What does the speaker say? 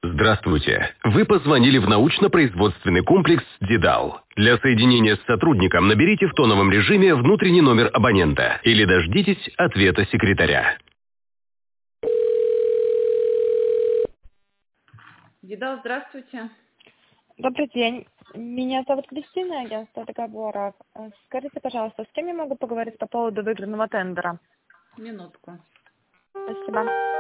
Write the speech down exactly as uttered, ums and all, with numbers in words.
Здравствуйте. Вы позвонили в научно-производственный комплекс «Дедал». Для соединения с сотрудником наберите в тоновом режиме внутренний номер абонента или дождитесь ответа секретаря. Дедал, здравствуйте. Добрый день. Меня зовут Кристина, агентство договоров. Э, Скажите, пожалуйста, с кем я могу поговорить по поводу выигранного тендера? Минутку. Спасибо.